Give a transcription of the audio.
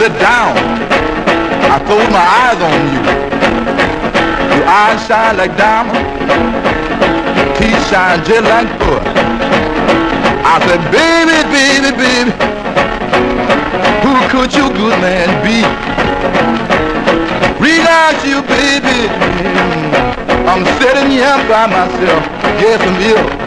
sit down. I close my eyes on you. Your eyes shine like diamonds. Teeth shine just like wood. I said, baby, baby, baby, who could your good man be? Without you, baby, I'm sitting here by myself. Yes, I'm ill.